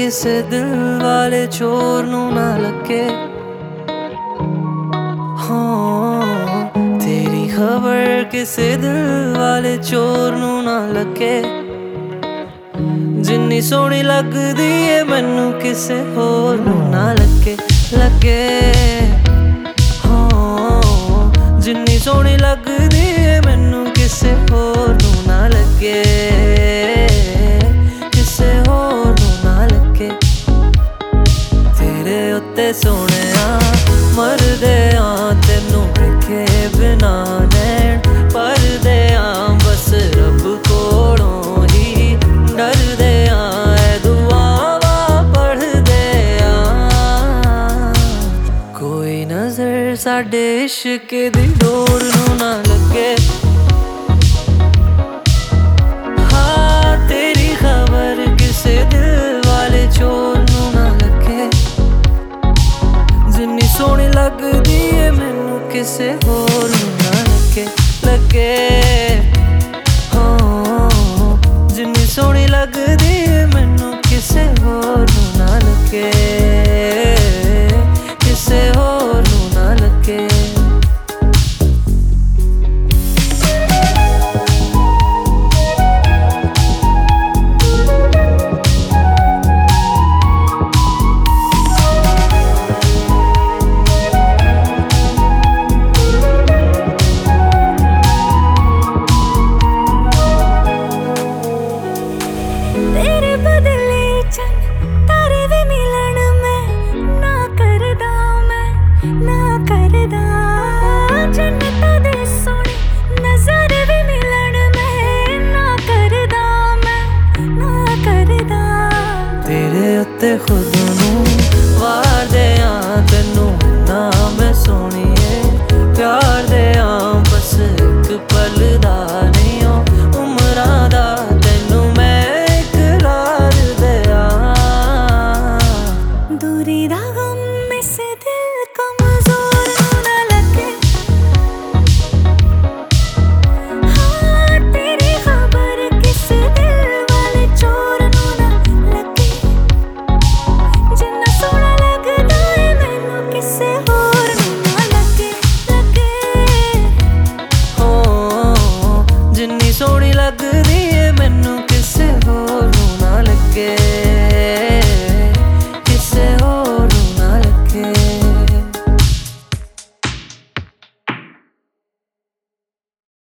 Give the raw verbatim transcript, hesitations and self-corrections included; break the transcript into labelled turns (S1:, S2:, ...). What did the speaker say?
S1: किसे दिल वाले चोर नू ना लगे। हाँ तेरी खबर किसे दिल वाले चोर नू ना लगे। जिन्नी सोहनी लगदी है मैनू किसे होर नू ना लगे लगे। हाँ जिन्नी सोहनी लगदी है मैनू किसे होर नू ना लगे, किसे होर नू ना लगे। तेरे उत्ते सोहणिया मरदे आ तेनू वेखे बिना नैन भरदे आ बस रब कोलों ही डरदे आ ऐ दुआवा पढ़दे आ। कोई नजर साडे इश्क दी डोर नू ना लगे। हाँ तेरी खबर किसे दिल वाले चोर नू ना लगे। जिन्नी सोहनी लगदी है मैनू किसे होर नू ना लगे लगे। हाँ जिन्नी सोहनी लगदी है मैनू किसे होर नू ना लगे, किसे होर नू ना लगे।
S2: तेरे बदले चन तारे भी मिलन मैं ना करदा, मैं ना करदा। जन्नत दे सोहने नजर भी मिलन मैं ना करदा, मैं ना करदा।
S1: तेरे उत्ते खुद नू वार दे आ तेनू ना मैं सोहणीए प्यार दे आ बस एक पल दा नहीं ओ उमरां दा तेनू मैं इकरार दे आ।
S2: दूरी दा गम इस दिल को